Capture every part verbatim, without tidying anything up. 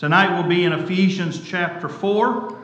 Tonight we'll be in Ephesians chapter four.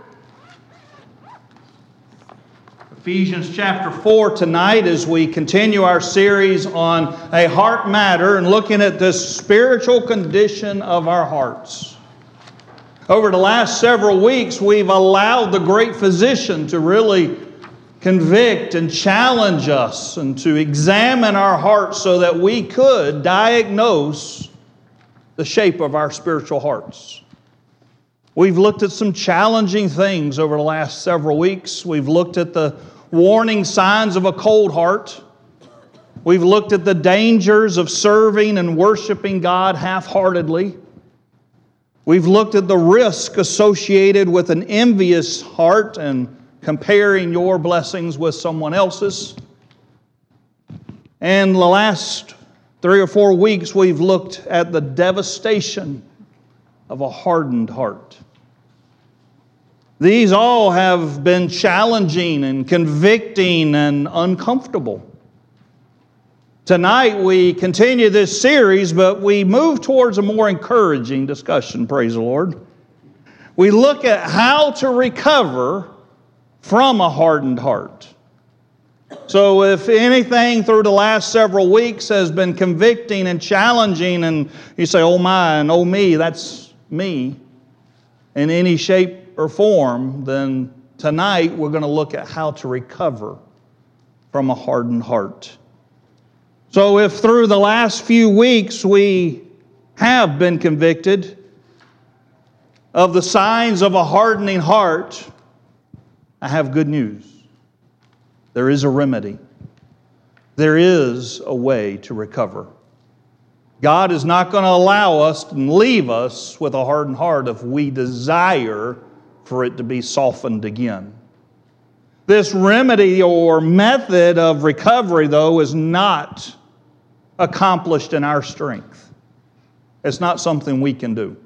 Ephesians chapter four tonight as we continue our series on a heart matter and looking at the spiritual condition of our hearts. Over the last several weeks, we've allowed the great physician to really convict and challenge us and to examine our hearts so that we could diagnose the shape of our spiritual hearts. We've looked at some challenging things over the last several weeks. We've looked at the warning signs of a cold heart. We've looked at the dangers of serving and worshiping God half-heartedly. We've looked at the risk associated with an envious heart and comparing your blessings with someone else's. And the last three or four weeks, we've looked at the devastation of a hardened heart. These all have been challenging and convicting and uncomfortable. Tonight we continue this series, but we move towards a more encouraging discussion, praise the Lord. We look at how to recover from a hardened heart. So if anything through the last several weeks has been convicting and challenging, and you say, oh my, and oh me, that's me, in any shape or form, then tonight we're going to look at how to recover from a hardened heart. So if through the last few weeks we have been convicted of the signs of a hardening heart, I have good news. There is a remedy. There is a way to recover. God is not going to allow us and leave us with a hardened heart if we desire for it to be softened again. This remedy or method of recovery, though, is not accomplished in our strength. It's not something we can do.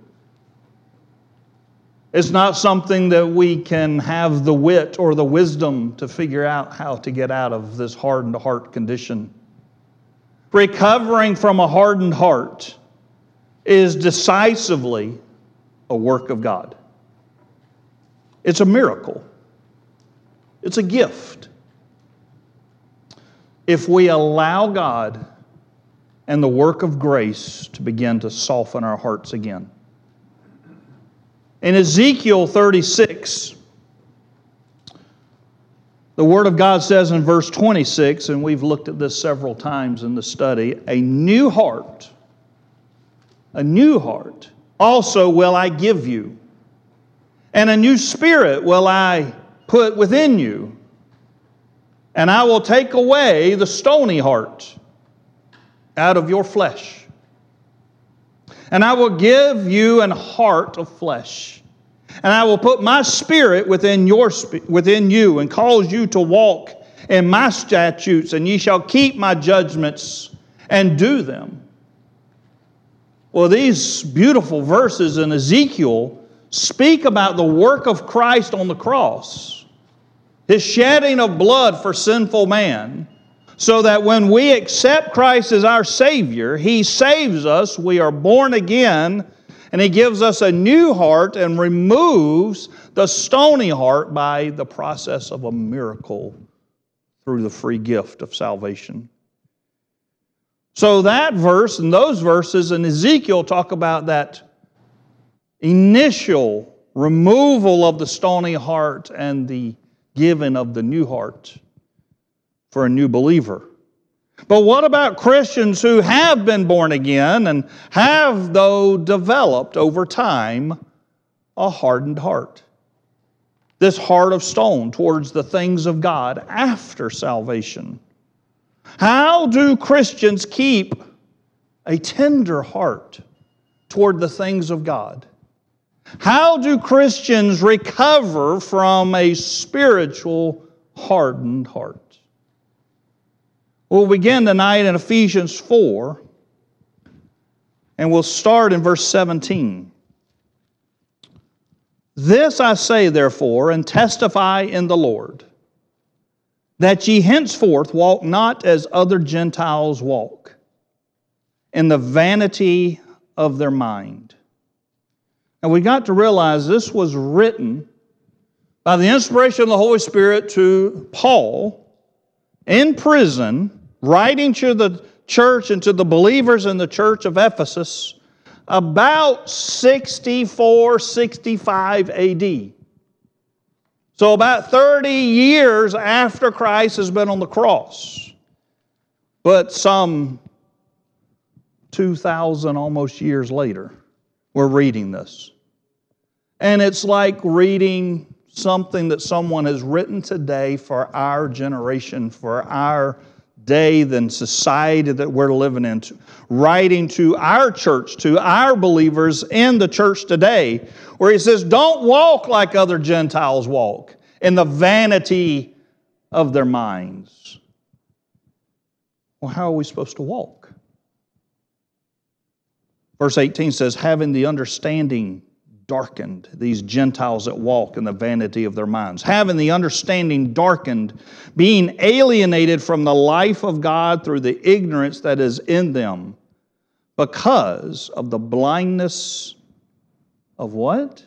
It's not something that we can have the wit or the wisdom to figure out how to get out of this hardened heart condition. Recovering from a hardened heart is decisively a work of God. It's a miracle. It's a gift. If we allow God and the work of grace to begin to soften our hearts again. In Ezekiel thirty-six, the Word of God says in verse twenty-six, and we've looked at this several times in the study, a new heart, a new heart also will I give you, and a new spirit will I put within you, and I will take away the stony heart out of your flesh. And I will give you an heart of flesh. And I will put my spirit within your within you, and cause you to walk in my statutes, and ye shall keep my judgments and do them. Well, these beautiful verses in Ezekiel speak about the work of Christ on the cross, His shedding of blood for sinful man, so that when we accept Christ as our Savior, He saves us, we are born again, and He gives us a new heart and removes the stony heart by the process of a miracle through the free gift of salvation. So that verse and those verses in Ezekiel talk about that initial removal of the stony heart and the giving of the new heart for a new believer. But what about Christians who have been born again and have, though, developed over time a hardened heart? This heart of stone towards the things of God after salvation. How do Christians keep a tender heart toward the things of God? How do Christians recover from a spiritual hardened heart? We'll begin tonight in Ephesians four, and we'll start in verse seventeen. This I say, therefore, and testify in the Lord, that ye henceforth walk not as other Gentiles walk, in the vanity of their mind, And we got to realize this was written by the inspiration of the Holy Spirit to Paul in prison, writing to the church and to the believers in the church of Ephesus about sixty-four, sixty-five A D. So about thirty years after Christ has been on the cross. But some two thousand almost years later, we're reading this. And it's like reading something that someone has written today for our generation, for our day, than society that we're living in, writing to our church, to our believers in the church today, where he says, don't walk like other Gentiles walk, in the vanity of their minds. Well, how are we supposed to walk? Verse eighteen says, having the understanding darkened, these Gentiles that walk in the vanity of their minds. Having the understanding darkened, being alienated from the life of God through the ignorance that is in them, because of the blindness of what?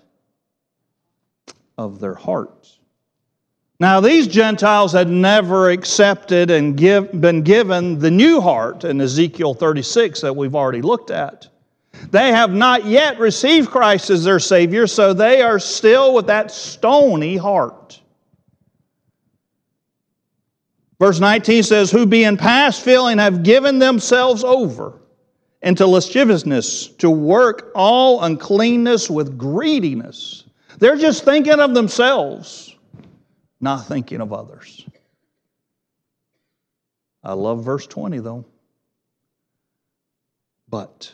Of their hearts. Now, these Gentiles had never accepted and give, been given the new heart in Ezekiel thirty-six that we've already looked at. They have not yet received Christ as their Savior, so they are still with that stony heart. Verse nineteen says, who being past feeling have given themselves over into lasciviousness, to work all uncleanness with greediness. They're just thinking of themselves, not thinking of others. I love verse twenty though. But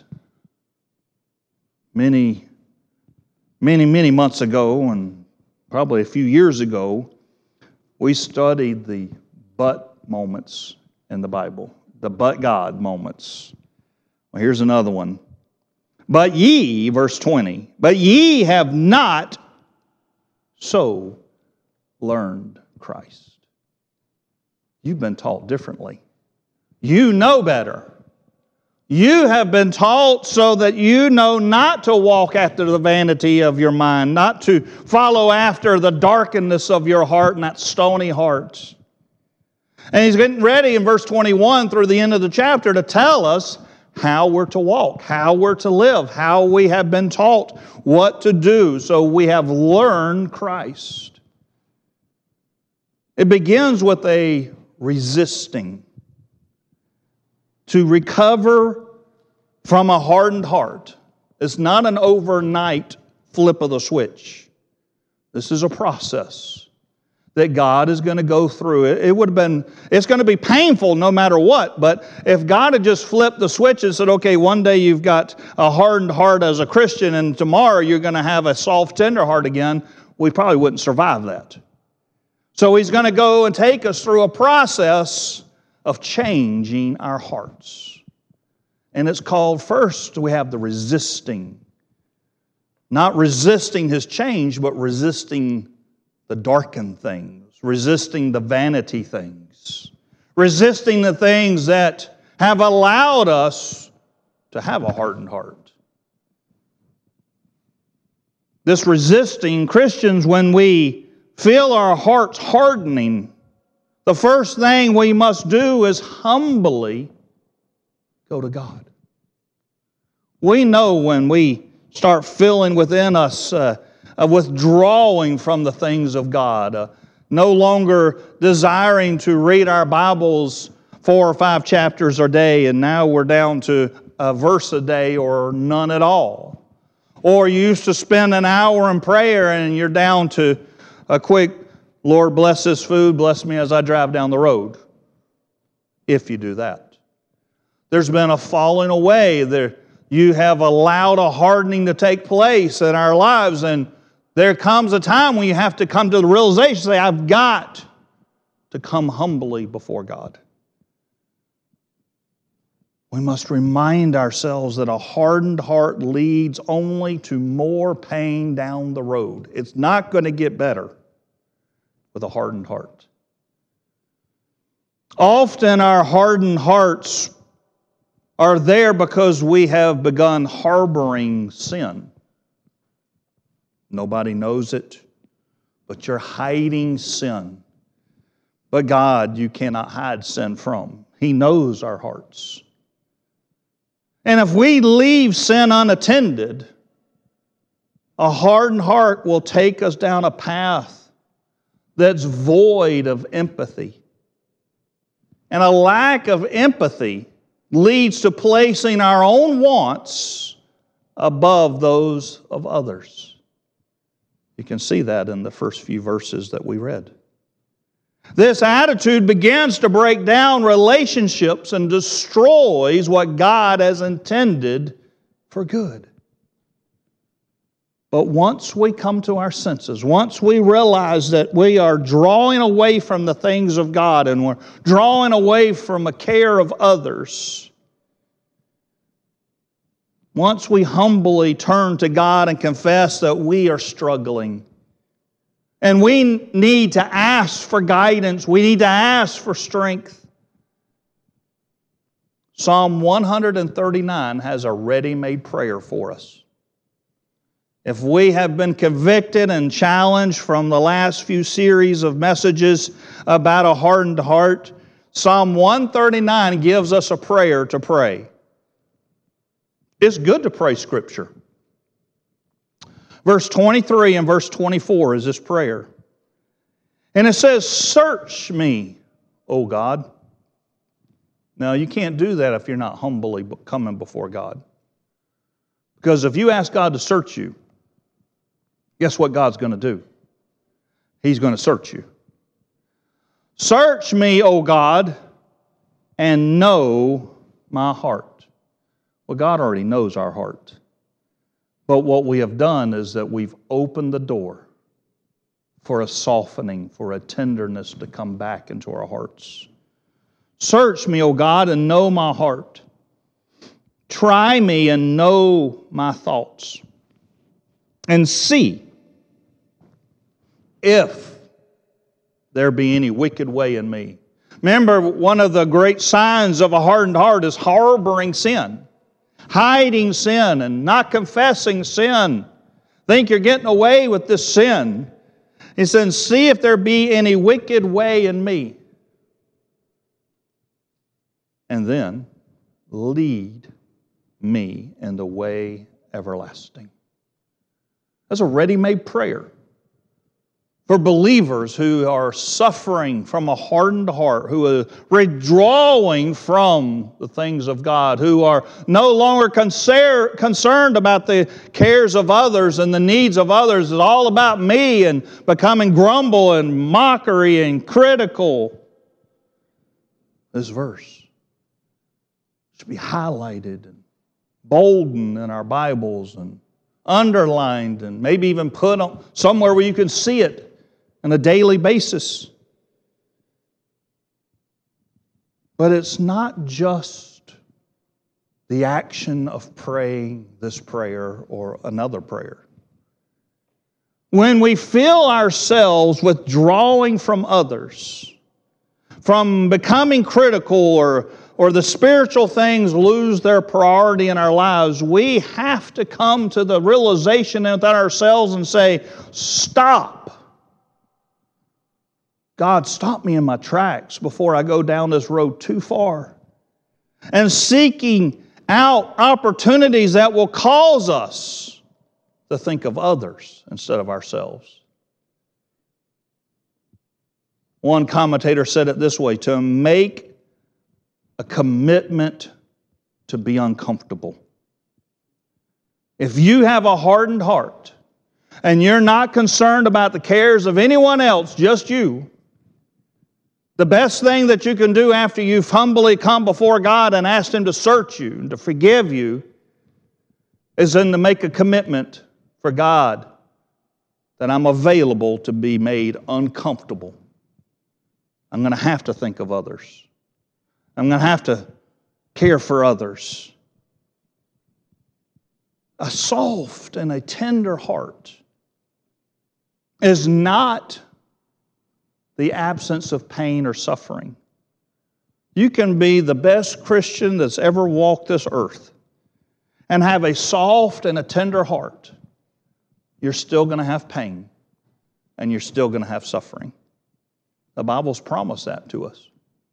many, many, many months ago, and probably a few years ago, we studied the but moments in the Bible, the but God moments. Well, here's another one. But ye, verse twenty, but ye have not so learned Christ. You've been taught differently. You know better. You have been taught so that you know not to walk after the vanity of your mind, not to follow after the darkness of your heart and that stony heart. And he's getting ready in verse twenty-one through the end of the chapter to tell us how we're to walk, how we're to live, how we have been taught what to do. So we have learned Christ. It begins with a resisting. To recover from a hardened heart. It's not an overnight flip of the switch. This is a process that God is going to go through. It, it would have been, it's going to be painful no matter what, but if God had just flipped the switch and said, okay, one day you've got a hardened heart as a Christian and tomorrow you're going to have a soft, tender heart again, we probably wouldn't survive that. So He's going to go and take us through a process of changing our hearts. And it's called, first we have the resisting. Not resisting His change, but resisting the darkened things. Resisting the vanity things. Resisting the things that have allowed us to have a hardened heart. This resisting, Christians, when we feel our hearts hardening, the first thing we must do is humbly go to God. We know when we start feeling within us uh, a withdrawing from the things of God, uh, no longer desiring to read our Bibles four or five chapters a day, and now we're down to a verse a day or none at all. Or you used to spend an hour in prayer and you're down to a quick, Lord, bless this food, bless me as I drive down the road. If you do that. There's been a falling away. There, you have allowed a hardening to take place in our lives, and there comes a time when you have to come to the realization, say, I've got to come humbly before God. We must remind ourselves that a hardened heart leads only to more pain down the road. It's not going to get better with a hardened heart. Often our hardened hearts are there because we have begun harboring sin. Nobody knows it, but you're hiding sin. But God, you cannot hide sin from. He knows our hearts. And if we leave sin unattended, a hardened heart will take us down a path that's void of empathy. And a lack of empathy leads to placing our own wants above those of others. You can see that in the first few verses that we read. This attitude begins to break down relationships and destroys what God has intended for good. But once we come to our senses, once we realize that we are drawing away from the things of God and we're drawing away from the care of others, once we humbly turn to God and confess that we are struggling, and we need to ask for guidance, we need to ask for strength, Psalm one thirty-nine has a ready-made prayer for us. If we have been convicted and challenged from the last few series of messages about a hardened heart, Psalm one thirty-nine gives us a prayer to pray. It's good to pray Scripture. Verse twenty-three and verse twenty-four is this prayer. And it says, "Search me, O God." Now, you can't do that if you're not humbly coming before God. Because if you ask God to search you, guess what God's going to do? He's going to search you. "Search me, O God, and know my heart." Well, God already knows our heart. But what we have done is that we've opened the door for a softening, for a tenderness to come back into our hearts. "Search me, O God, and know my heart. Try me and know my thoughts. And see if there be any wicked way in me." Remember, one of the great signs of a hardened heart is harboring sin, hiding sin and not confessing sin. Think you're getting away with this sin. He says, "See if there be any wicked way in me. And then lead me in the way everlasting." That's a ready-made prayer for believers who are suffering from a hardened heart, who are withdrawing from the things of God, who are no longer concer- concerned about the cares of others and the needs of others. It's all about me, and becoming grumble and mockery and critical. This verse should be highlighted and boldened in our Bibles and underlined and maybe even put on somewhere where you can see it on a daily basis. But it's not just the action of praying this prayer or another prayer. When we feel ourselves withdrawing from others, from becoming critical, or, or the spiritual things lose their priority in our lives, we have to come to the realization within ourselves and say, "Stop. God, stop me in my tracks before I go down this road too far." And seeking out opportunities that will cause us to think of others instead of ourselves. One commentator said it this way: to make a commitment to be uncomfortable. If you have a hardened heart and you're not concerned about the cares of anyone else, just you, the best thing that you can do after you've humbly come before God and asked Him to search you and to forgive you is then to make a commitment for God that I'm available to be made uncomfortable. I'm going to have to think of others. I'm going to have to care for others. A soft and a tender heart is not the absence of pain or suffering. You can be the best Christian that's ever walked this earth and have a soft and a tender heart, you're still going to have pain, and you're still going to have suffering. The Bible's promised that to us.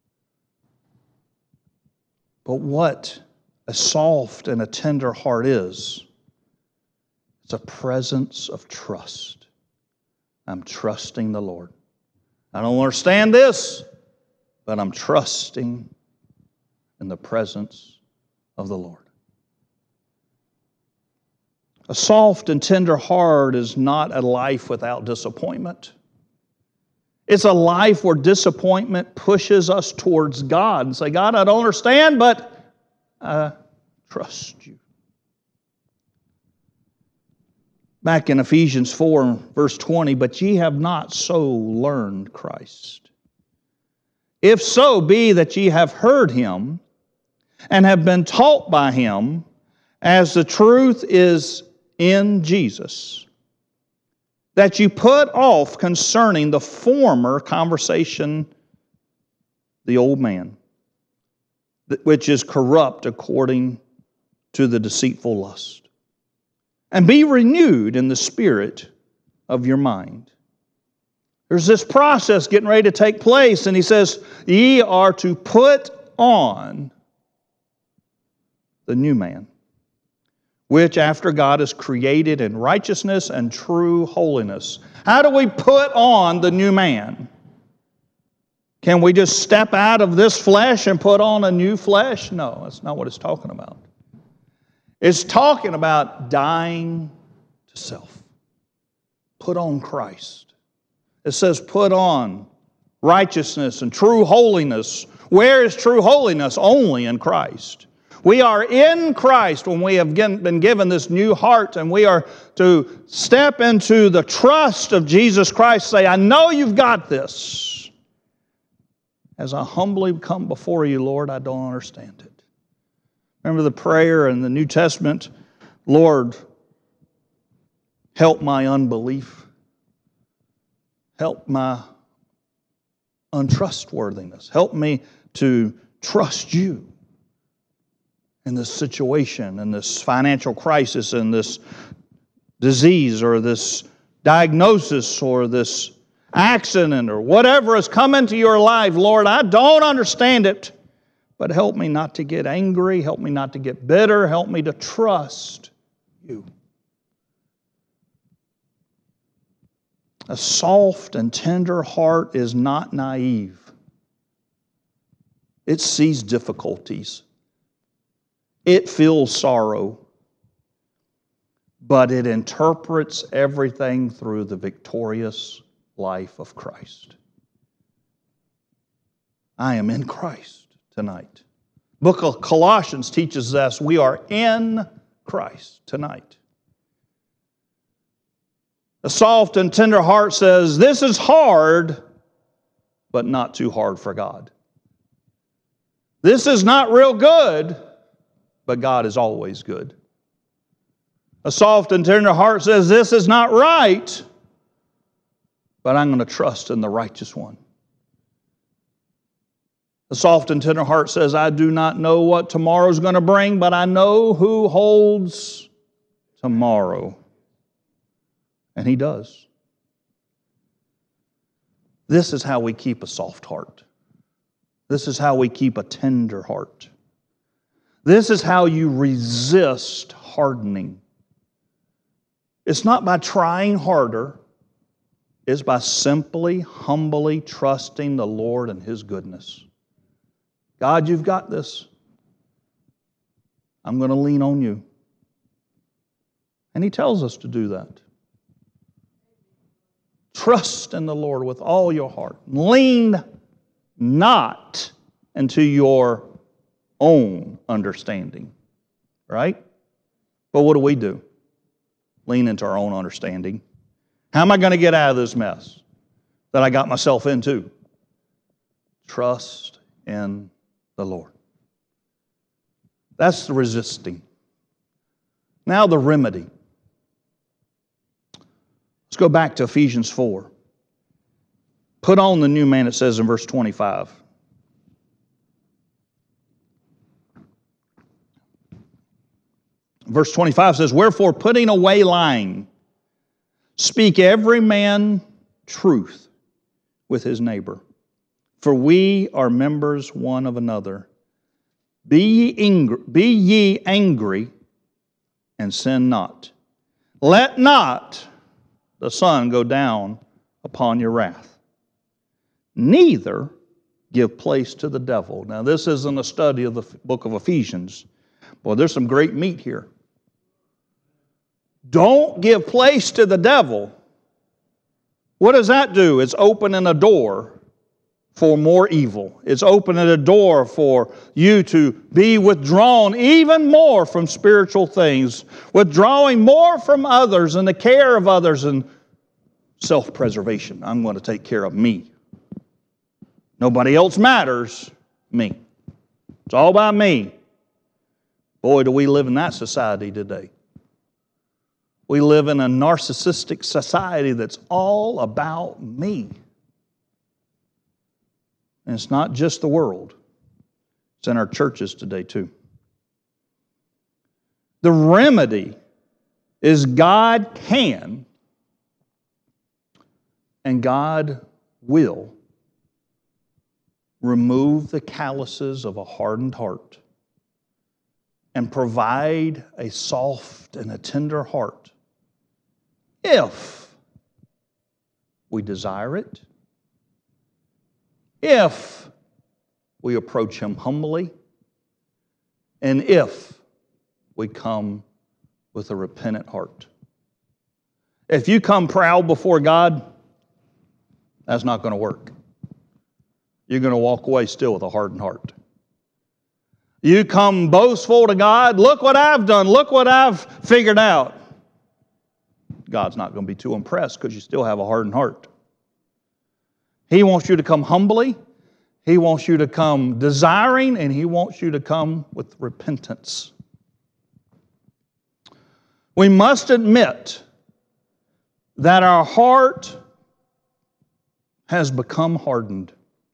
But what a soft and a tender heart is, it's a presence of trust. I'm trusting the Lord. I don't understand this, but I'm trusting in the presence of the Lord. A soft and tender heart is not a life without disappointment. It's a life where disappointment pushes us towards God and say, God, I don't understand, but I trust you. Back in Ephesians four, verse twenty, but ye have not so learned Christ. If so be that ye have heard him and have been taught by him, as the truth is in Jesus, that you put off concerning the former conversation the old man, which is corrupt according to the deceitful lust, and be renewed in the spirit of your mind. There's this process getting ready to take place, and he says, ye are to put on the new man, which after God is created in righteousness and true holiness. How do we put on the new man? Can we just step out of this flesh and put on a new flesh? No, that's not what it's talking about. It's talking about dying to self. Put on Christ. It says put on righteousness and true holiness. Where is true holiness? Only in Christ. We are in Christ when we have been given this new heart, and we are to step into the trust of Jesus Christ. Say, I know you've got this. As I humbly come before you, Lord, I don't understand it. Remember the prayer in the New Testament, Lord, help my unbelief. Help my untrustworthiness. Help me to trust you in this situation, in this financial crisis, in this disease or this diagnosis or this accident or whatever has come into your life. Lord, I don't understand it, but help me not to get angry. Help me not to get bitter. Help me to trust you. A soft and tender heart is not naive. It sees difficulties. It feels sorrow, but it interprets everything through the victorious life of Christ. I am in Christ tonight. Book of Colossians teaches us we are in Christ tonight. A soft and tender heart says, this is hard, but not too hard for God. This is not real good, but God is always good. A soft and tender heart says, this is not right, but I'm going to trust in the righteous one. A soft and tender heart says, I do not know what tomorrow's going to bring, but I know who holds tomorrow. And He does. This is how we keep a soft heart. This is how we keep a tender heart. This is how you resist hardening. It's not by trying harder. It's by simply, humbly trusting the Lord and His goodness. God, you've got this. I'm going to lean on you. And He tells us to do that. Trust in the Lord with all your heart. Lean not into your own understanding. Right? But what do we do? Lean into our own understanding. How am I going to get out of this mess that I got myself into? Trust in the Lord. That's the resisting. Now the remedy. Let's go back to Ephesians four. Put on the new man, it says in verse twenty-five. Verse twenty-five says, wherefore putting away lying, Speak every man truth with his neighbor, for we are members one of another. Be ye angry, be ye angry and sin not. Let not the sun go down upon your wrath. Neither give place to the devil. Now, this isn't a study of the book of Ephesians. Boy, there's some great meat here. Don't give place to the devil. What does that do? It's opening a door for more evil. It's opening a door for you to be withdrawn even more from spiritual things, withdrawing more from others and the care of others and self-preservation. I'm going to take care of me. Nobody else matters. Me. It's all about me. Boy, do we live in that society today. We live in a narcissistic society that's all about me. And it's not just the world. It's in our churches today too. The remedy is God can and God will remove the calluses of a hardened heart and provide a soft and a tender heart if we desire it, if we approach Him humbly, and if we come with a repentant heart. If you come proud before God, that's not going to work. You're going to walk away still with a hardened heart. You come boastful to God, look what I've done, look what I've figured out. God's not going to be too impressed because you still have a hardened heart. He wants you to come humbly, He wants you to come desiring, and He wants you to come with repentance. We must admit that our heart has become hardened.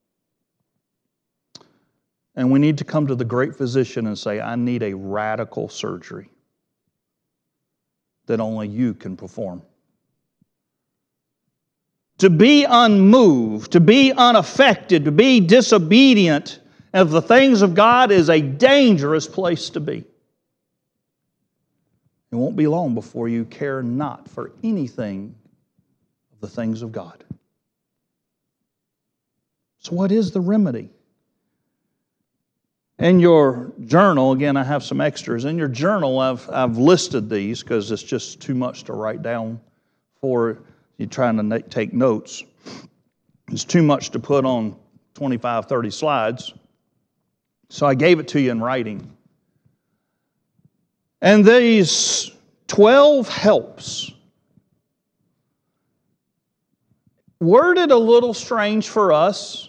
And we need to come to the great physician and say, I need a radical surgery that only you can perform. To be unmoved, to be unaffected, to be disobedient of the things of God is a dangerous place to be. It won't be long before you care not for anything of the things of God. So what is the remedy? In your journal, again, I have some extras. In your journal, I've, I've listed these because it's just too much to write down for you trying to take notes. It's too much to put on twenty-five, thirty slides. So I gave it to you in writing. And these twelve helps, worded a little strange for us,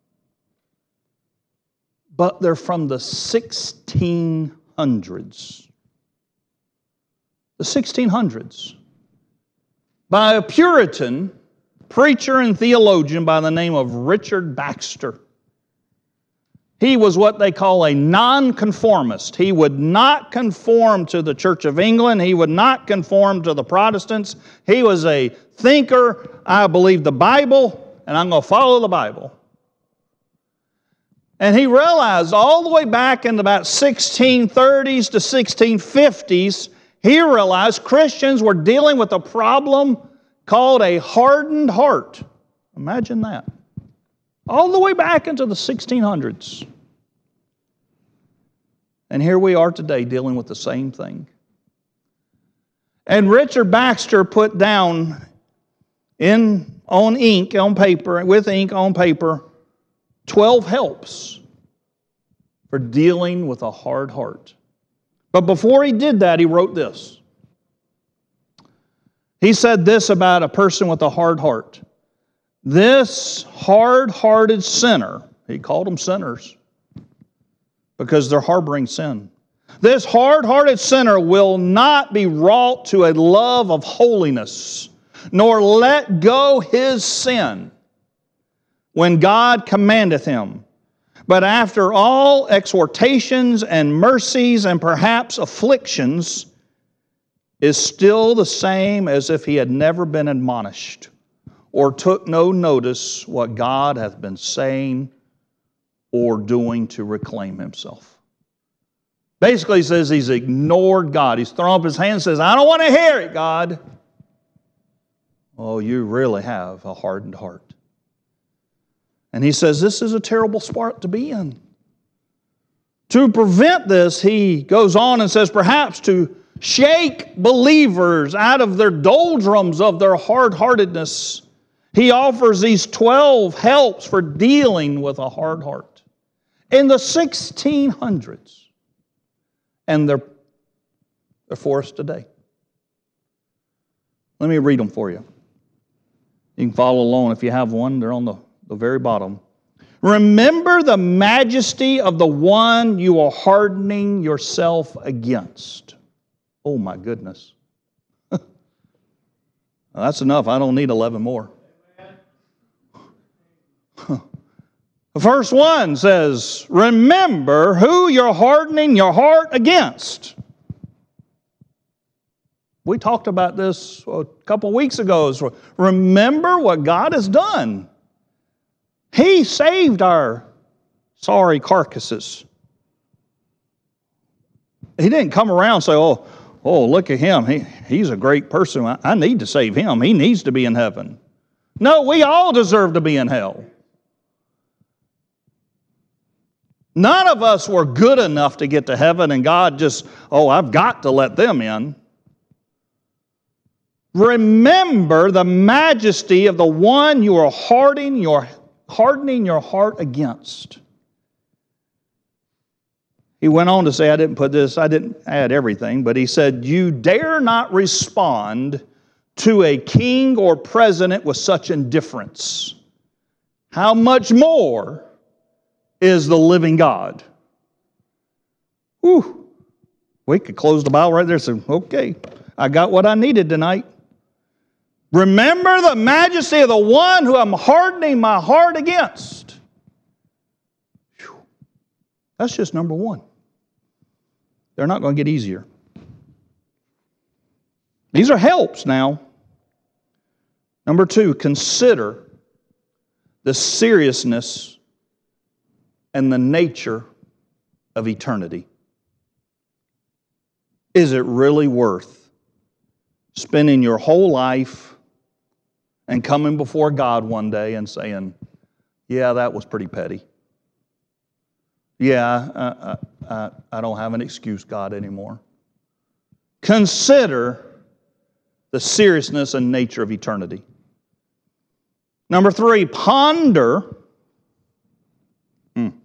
but they're from the sixteen hundreds. The sixteen hundreds. By a Puritan preacher and theologian by the name of Richard Baxter. He was what they call a nonconformist. He would not conform to the Church of England. He would not conform to the Protestants. He was a thinker. I believe the Bible, and I'm going to follow the Bible. And he realized all the way back in about sixteen thirties to sixteen fifties, he realized Christians were dealing with a problem called a hardened heart. Imagine that. All the way back into the sixteen hundreds. And here we are today dealing with the same thing. And Richard Baxter put down in on ink, on paper, with ink on paper, twelve helps for dealing with a hard heart. But before he did that, he wrote this. He said this about a person with a hard heart. This hard-hearted sinner, he called them sinners because they're harboring sin. This hard-hearted sinner will not be wrought to a love of holiness, nor let go his sin when God commandeth him. But after all exhortations and mercies and perhaps afflictions, is still the same as if he had never been admonished, or took no notice what God hath been saying or doing to reclaim himself. Basically, he says he's ignored God. He's thrown up his hand and says, I don't want to hear it, God. Oh, you really have a hardened heart. And he says this is a terrible spot to be in. To prevent this, he goes on and says, perhaps to shake believers out of their doldrums of their hard-heartedness, he offers these twelve helps for dealing with a hard heart. In the sixteen hundreds, and they're, they're for us today. Let me read them for you. You can follow along if you have one. They're on the, the very bottom. Remember the majesty of the one you are hardening yourself against. Oh my goodness. That's enough. I don't need eleven more. The first one says, remember who you're hardening your heart against. We talked about this a couple weeks ago. Remember what God has done. He saved our sorry carcasses. He didn't come around and say, oh, oh, look at him. He, he's a great person. I, I need to save him. He needs to be in heaven. No, we all deserve to be in hell. None of us were good enough to get to heaven, and God just, oh, I've got to let them in. Remember the majesty of the one you are hardening your, hardening your heart against. He went on to say, I didn't put this, I didn't add everything, but he said, you dare not respond to a king or president with such indifference. How much more is the living God? Whew. We could close the Bible right there and say, okay, I got what I needed tonight. Remember the majesty of the one who I'm hardening my heart against. Whew. That's just number one. They're not going to get easier. These are helps now. Number two, consider the seriousness and the nature of eternity. Is it really worth spending your whole life and coming before God one day and saying, yeah, that was pretty petty. Yeah, I, I, I don't have an excuse, God, anymore. Consider the seriousness and nature of eternity. Number three, ponder. Hmm.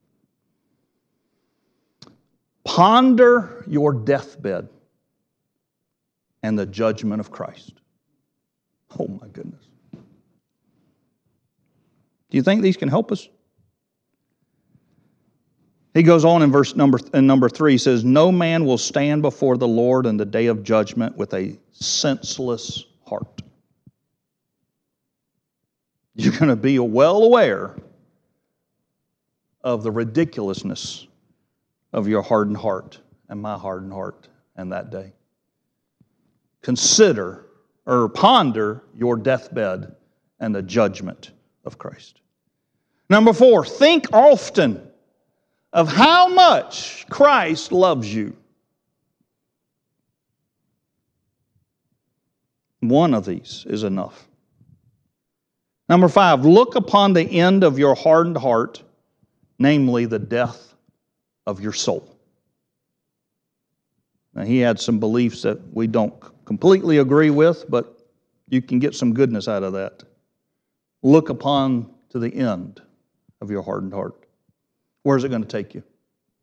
Ponder your deathbed and the judgment of Christ. Oh my goodness. Do you think these can help us? He goes on in verse number in number three, he says, no man will stand before the Lord in the day of judgment with a senseless heart. You're going to be well aware of the ridiculousness of your hardened heart and my hardened heart and that day. Consider or ponder your deathbed and the judgment of Christ. Number four, think often of how much Christ loves you. One of these is enough. Number five, look upon the end of your hardened heart, namely the death of your soul. Now, he had some beliefs that we don't completely agree with, but you can get some goodness out of that. Look upon to the end of your hardened heart. Where's it going to take you?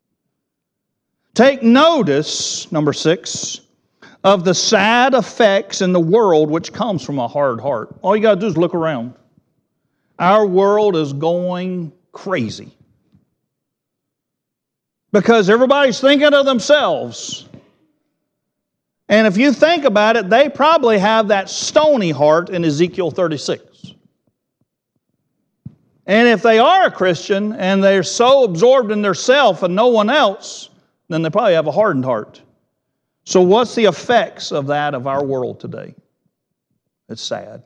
Take notice, number six, of the sad effects in the world which comes from a hard heart. All you got to do is look around. Our world is going crazy because everybody's thinking of themselves. And if you think about it, they probably have that stony heart in Ezekiel thirty-six. And if they are a Christian and they're so absorbed in their self and no one else, then they probably have a hardened heart. So what's the effects of that of our world today? It's sad.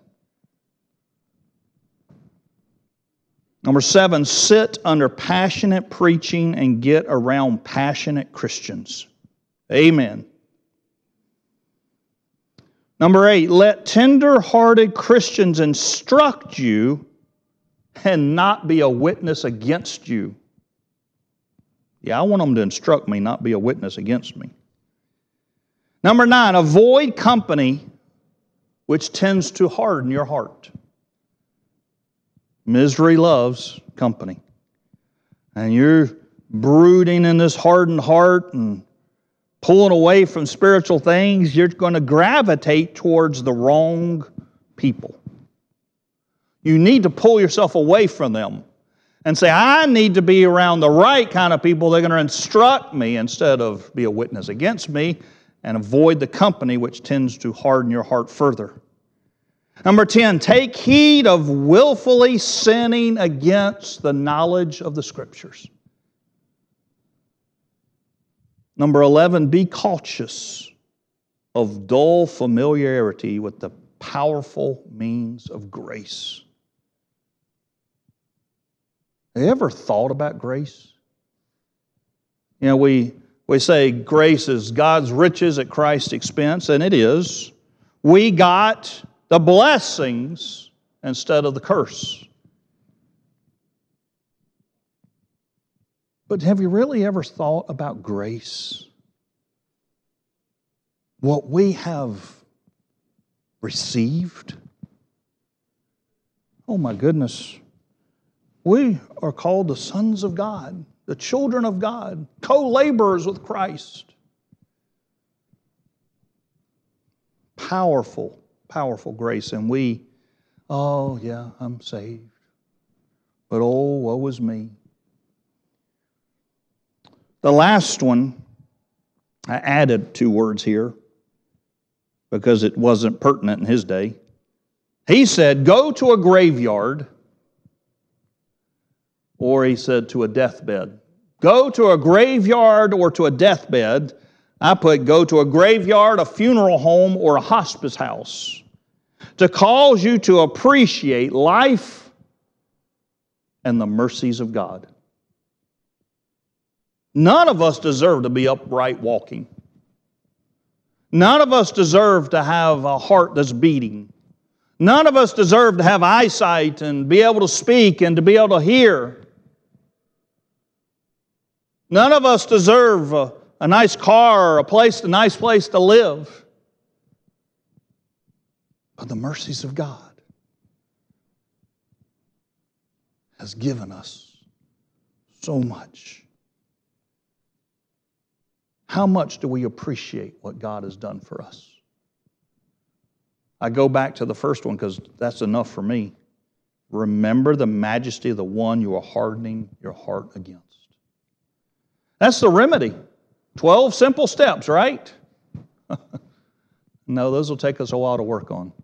Number seven, sit under passionate preaching and get around passionate Christians. Amen. Number eight, let tender-hearted Christians instruct you and not be a witness against you. Yeah, I want them to instruct me, not be a witness against me. Number nine, avoid company which tends to harden your heart. Misery loves company. And you're brooding in this hardened heart and pulling away from spiritual things, you're going to gravitate towards the wrong people. You need to pull yourself away from them and say, I need to be around the right kind of people that are going to instruct me instead of be a witness against me, and avoid the company which tends to harden your heart further. Number ten, take heed of willfully sinning against the knowledge of the Scriptures. Number eleven, be cautious of dull familiarity with the powerful means of grace. Have you ever thought about grace? You know, we, we say grace is God's riches at Christ's expense, and it is. We got the blessings instead of the curse. But have you really ever thought about grace? What we have received? Oh my goodness. We are called the sons of God, the children of God, co-laborers with Christ. Powerful, powerful grace. And we, oh yeah, I'm saved. But oh, woe is me. The last one, I added two words here because it wasn't pertinent in his day. He said, go to a graveyard, or he said to a deathbed. Go to a graveyard or to a deathbed. I put go to a graveyard, a funeral home, or a hospice house to cause you to appreciate life and the mercies of God. None of us deserve to be upright walking. None of us deserve to have a heart that's beating. None of us deserve to have eyesight and be able to speak and to be able to hear. None of us deserve a, a nice car or a place, a nice place to live. But the mercies of God has given us so much. How much do we appreciate what God has done for us? I go back to the first one because that's enough for me. Remember the majesty of the one you are hardening your heart against. That's the remedy. Twelve simple steps, right? No, those will take us a while to work on.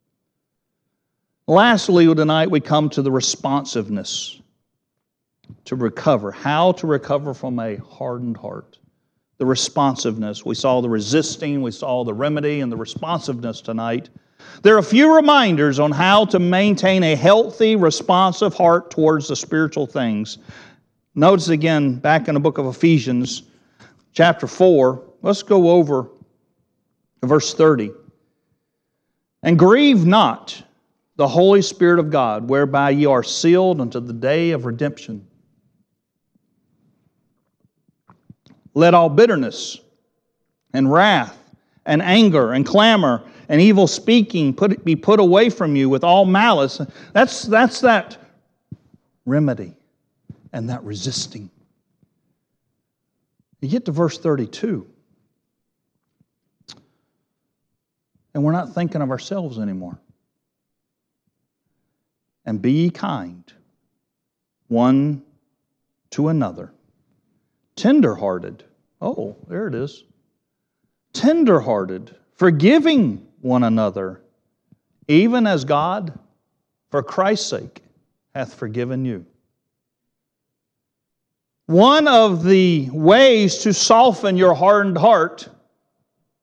Lastly, tonight we come to the responsiveness to recover. How to recover from a hardened heart. The responsiveness. We saw the resisting, we saw the remedy, and the responsiveness tonight. There are a few reminders on how to maintain a healthy, responsive heart towards the spiritual things. Notice again, back in the book of Ephesians, chapter four, let's go over to verse thirty. And grieve not the Holy Spirit of God, whereby ye are sealed unto the day of redemption. Let all bitterness and wrath and anger and clamor and evil speaking put, be put away from you with all malice. That's, that's that remedy and that resisting. You get to verse thirty-two, and we're not thinking of ourselves anymore. And be ye kind one to another, tender-hearted. Oh, there it is. Tender-hearted, forgiving one another, even as God, for Christ's sake, hath forgiven you. One of the ways to soften your hardened heart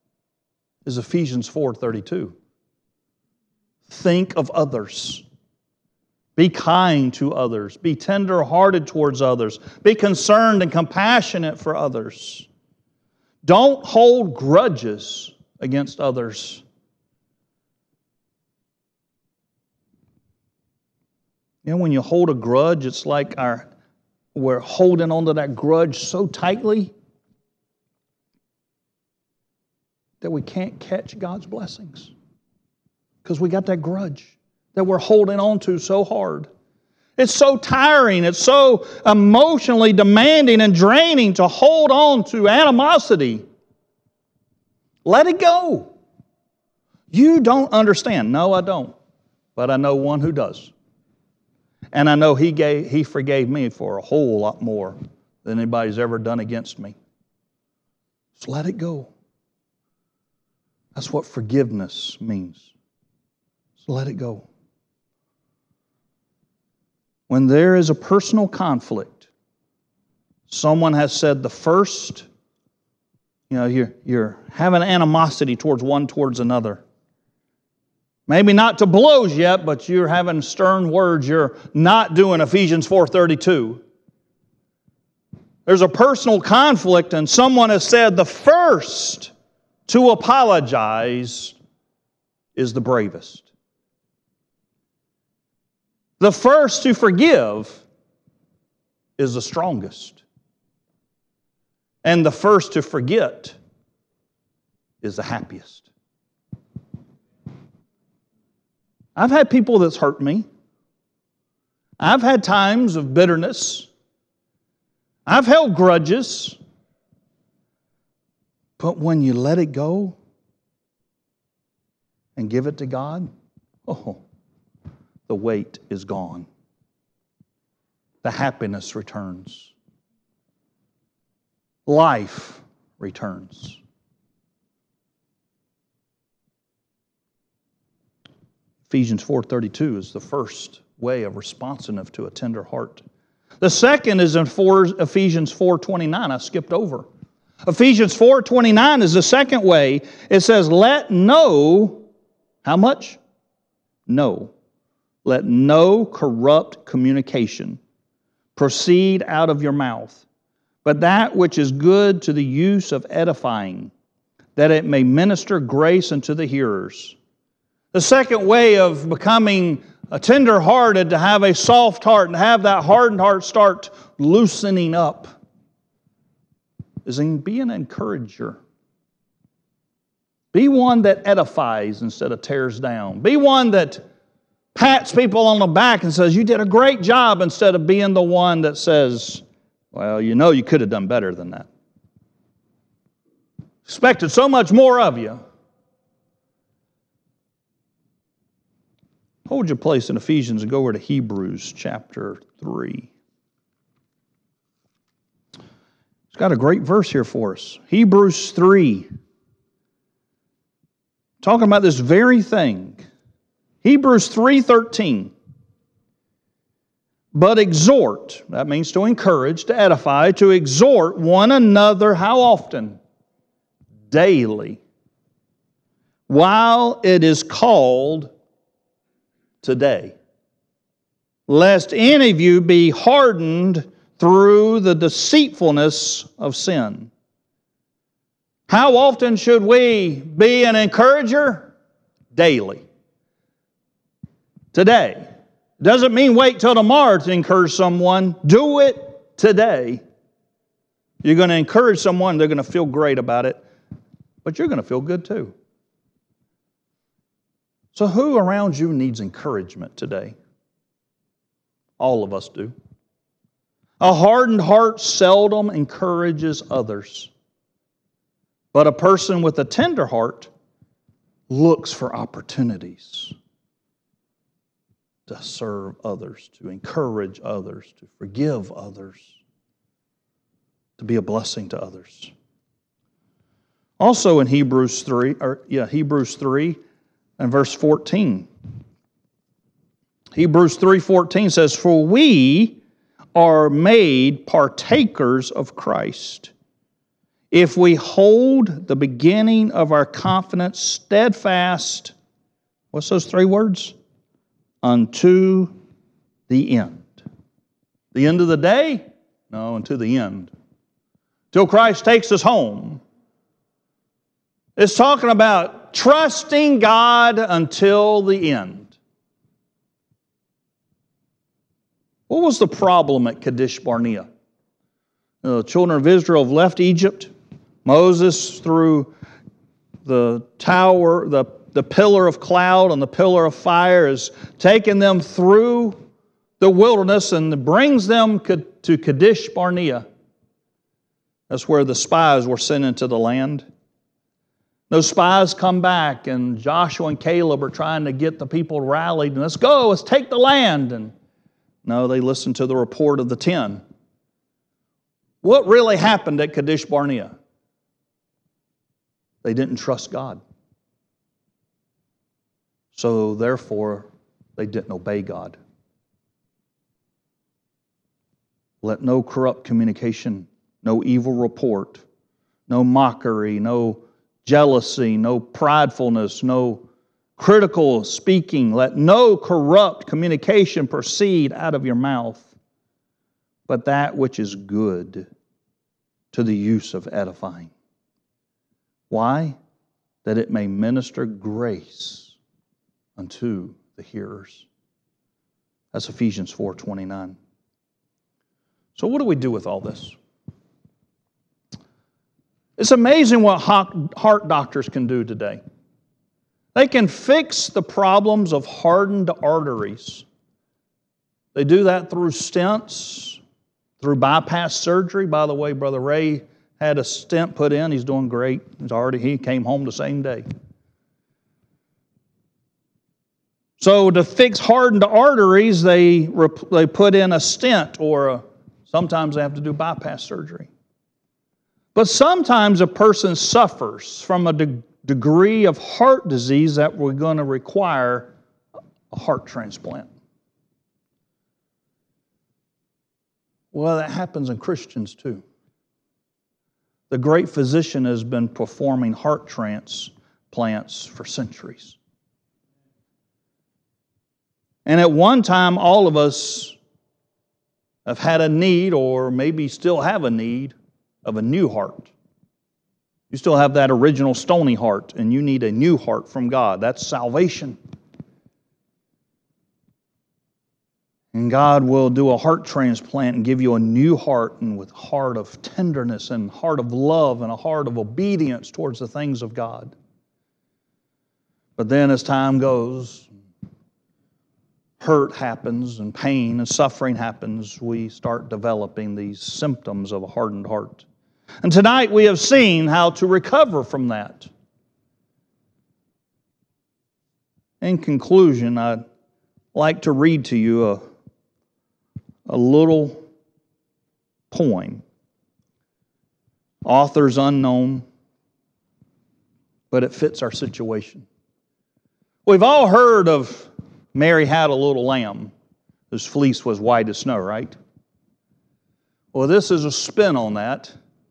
is Ephesians four thirty-two. Think of others. Be kind to others. Be tender-hearted towards others. Be concerned and compassionate for others. Don't hold grudges against others. You know, when you hold a grudge, it's like our, we're holding onto that grudge so tightly that we can't catch God's blessings. Because we got that grudge that we're holding on to so hard. It's so tiring. It's so emotionally demanding and draining to hold on to animosity. Let it go. You don't understand. No, I don't. But I know one who does. And I know he gave, he forgave me for a whole lot more than anybody's ever done against me. So let it go. That's what forgiveness means. So let it go. When there is a personal conflict, someone has said the first, you know, you're, you're having animosity towards one towards another. Maybe not to blows yet, but you're having stern words. You're not doing Ephesians four thirty-two. There's a personal conflict and someone has said the first to apologize is the bravest. The first to forgive is the strongest. And the first to forget is the happiest. I've had people that's hurt me. I've had times of bitterness. I've held grudges. But when you let it go and give it to God, oh, the weight is gone. The happiness returns. Life returns. Ephesians four thirty-two is the first way of responsiveness to a tender heart. The second is in Ephesians four twenty-nine. I skipped over. Ephesians four twenty-nine is the second way. It says, let no, how much? No. Let no corrupt communication proceed out of your mouth, but that which is good to the use of edifying, that it may minister grace unto the hearers. The second way of becoming a tender-hearted, to have a soft heart and have that hardened heart start loosening up, is in be an encourager. Be one that edifies instead of tears down. Be one that pats people on the back and says, you did a great job, instead of being the one that says, well, you know you could have done better than that. Expected so much more of you. Hold your place in Ephesians and go over to Hebrews chapter three. It's got a great verse here for us. Hebrews three. Talking about this very thing. Hebrews three thirteen. But exhort, that means to encourage, to edify, to exhort one another, how often? Daily. While it is called today, lest any of you be hardened through the deceitfulness of sin. How often should we be an encourager? Daily. Today. Doesn't mean wait till tomorrow to encourage someone. Do it today. You're going to encourage someone, they're going to feel great about it, but you're going to feel good too. So who around you needs encouragement today? All of us do. A hardened heart seldom encourages others. But a person with a tender heart looks for opportunities to serve others, to encourage others, to forgive others, to be a blessing to others. Also in Hebrews three, or yeah, Hebrews three and verse fourteen. Hebrews three fourteen says, for we are made partakers of Christ, if we hold the beginning of our confidence steadfast, what's those three words? Unto the end. The end of the day? No, unto the end. Till Christ takes us home. It's talking about trusting God until the end. What was the problem at Kadesh Barnea? The children of Israel have left Egypt. Moses, through the tower, the, the pillar of cloud and the pillar of fire, has taken them through the wilderness and brings them to Kadesh Barnea. That's where the spies were sent into the land. Those spies come back, and Joshua and Caleb are trying to get the people rallied. And let's go, let's take the land. And no, they listened to the report of the ten. What really happened at Kadesh Barnea? They didn't trust God. So therefore, they didn't obey God. Let no corrupt communication, no evil report, no mockery, no jealousy, no pridefulness, no critical speaking, let no corrupt communication proceed out of your mouth, but that which is good to the use of edifying. Why? That it may minister grace unto the hearers. That's Ephesians four twenty-nine. So what do we do with all this? It's amazing what heart doctors can do today. They can fix the problems of hardened arteries. They do that through stents, through bypass surgery. By the way, Brother Ray had a stent put in. He's doing great. He's already, he came home the same day. So to fix hardened arteries, they, they put in a stent, or a, sometimes they have to do bypass surgery. But sometimes a person suffers from a de- degree of heart disease that we're going to require a heart transplant. Well, that happens in Christians too. The great physician has been performing heart transplants for centuries. And at one time, all of us have had a need, or maybe still have a need, of a new heart. You still have that original stony heart, and you need a new heart from God. That's salvation. And God will do a heart transplant and give you a new heart, and with a heart of tenderness and heart of love and a heart of obedience towards the things of God. But then as time goes, hurt happens and pain and suffering happens, we start developing these symptoms of a hardened heart. And tonight we have seen how to recover from that. In conclusion, I'd like to read to you a, a little poem. Author's unknown, but it fits our situation. We've all heard of Mary had a little lamb whose fleece was white as snow, right? Well, this is a spin on that.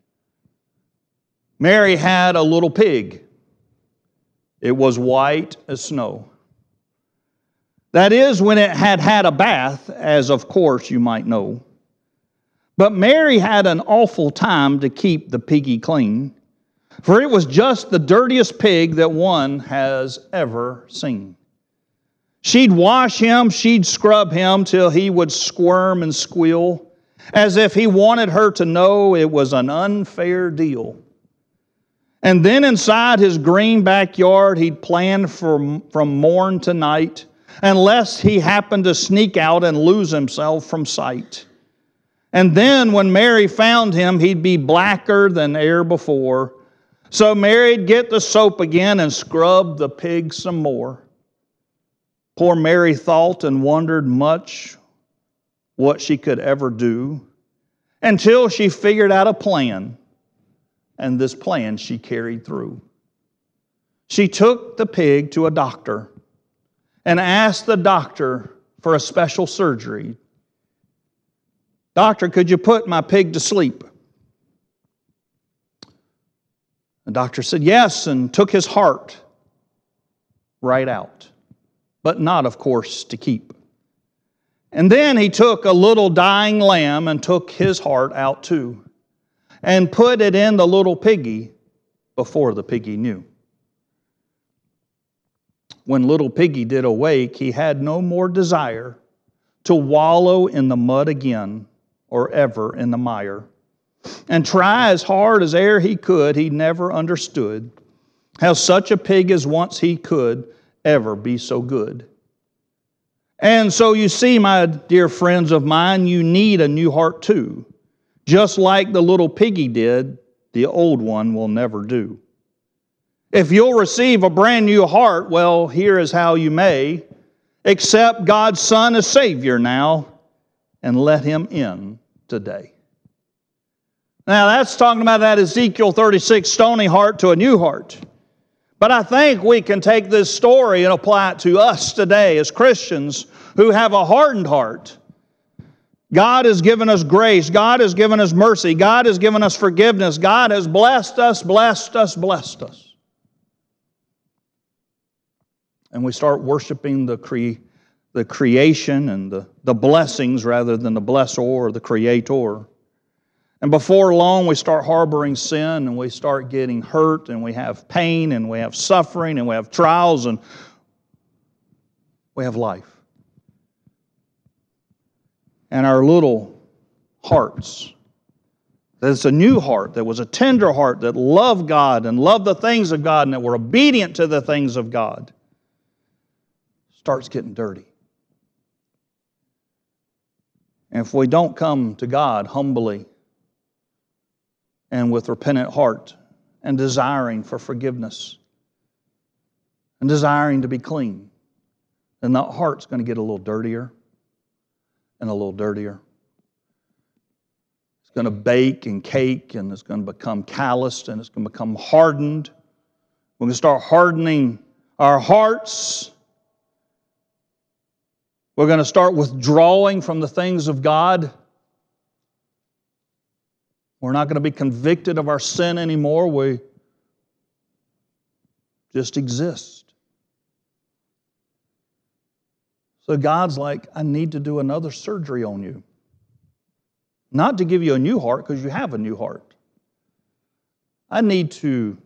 Mary had a little pig. It was white as snow. That is, when it had had a bath, as of course you might know. But Mary had an awful time to keep the piggy clean, for it was just the dirtiest pig that one has ever seen. She'd wash him, she'd scrub him till he would squirm and squeal, as if he wanted her to know it was an unfair deal. And then inside his green backyard, he'd planned for, from morn to night, unless he happened to sneak out and lose himself from sight. And then when Mary found him, he'd be blacker than e'er before. So Mary'd get the soap again and scrub the pig some more. Poor Mary thought and wondered much what she could ever do, until she figured out a plan, and this plan she carried through. She took the pig to a doctor and asked the doctor for a special surgery. Doctor, could you put my pig to sleep? The doctor said yes and took his heart right out, but not, of course, to keep. And then he took a little dying lamb and took his heart out too, and put it in the little piggy before the piggy knew. When little piggy did awake, he had no more desire to wallow in the mud again or ever in the mire. And try as hard as e'er he could, he never understood how such a pig as once he could ever be so good. And so you see, my dear friends of mine, you need a new heart too. Just like the little piggy did, the old one will never do. If you'll receive a brand new heart, well, here is how you may. Accept God's Son as Savior now and let Him in today. Now that's talking about that Ezekiel thirty-six stony heart to a new heart. But I think we can take this story and apply it to us today as Christians who have a hardened heart. God has given us grace. God has given us mercy. God has given us forgiveness. God has blessed us, blessed us, blessed us. And we start worshiping the, cre- the creation and the, the blessings rather than the blessor or the creator. And before long, we start harboring sin and we start getting hurt and we have pain and we have suffering and we have trials and we have life. And our little hearts, that's a new heart, that was a tender heart that loved God and loved the things of God and that were obedient to the things of God, starts getting dirty. And if we don't come to God humbly and with repentant heart and desiring for forgiveness and desiring to be clean, then that heart's going to get a little dirtier and a little dirtier. It's going to bake and cake and it's going to become calloused and it's going to become hardened. We're going to start hardening our hearts. We're going to start withdrawing from the things of God. We're not going to be convicted of our sin anymore. We just exist. So God's like, I need to do another surgery on you. Not to give you a new heart, because you have a new heart. I need to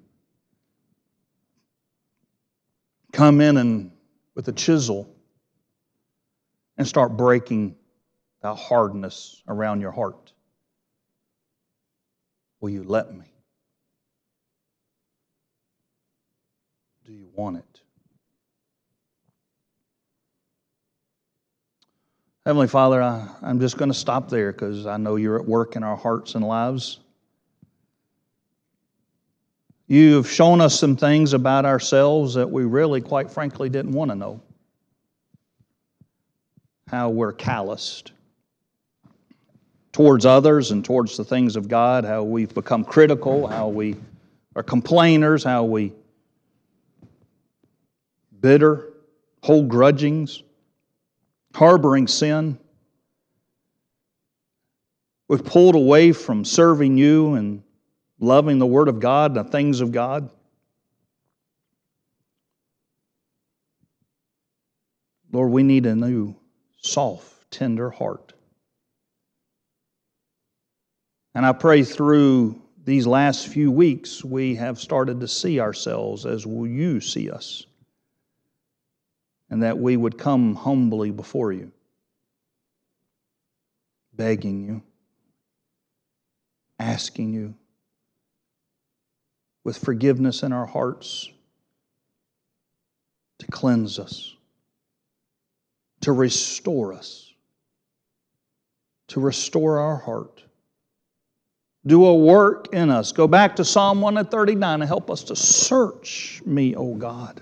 come in and with a chisel and start breaking that hardness around your heart. Will you let me? Do you want it? Heavenly Father, I, I'm just going to stop there because I know you're at work in our hearts and lives. You've shown us some things about ourselves that we really, quite frankly, didn't want to know. How we're calloused towards others and towards the things of God, how we've become critical, how we are complainers, how we bitter, hold grudgings, harboring sin. We've pulled away from serving you and loving the Word of God and the things of God. Lord, we need a new, soft, tender heart. And I pray through these last few weeks we have started to see ourselves as you see us. And that we would come humbly before you, begging you, asking you, with forgiveness in our hearts, to cleanse us, to restore us, to restore our heart. Do a work in us. Go back to Psalm one thirty-nine and help us to search me, O God.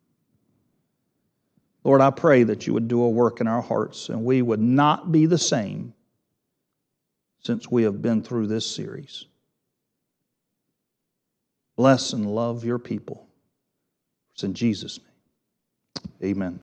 Lord, I pray that you would do a work in our hearts and we would not be the same since we have been through this series. Bless and love your people. It's in Jesus' name. Amen.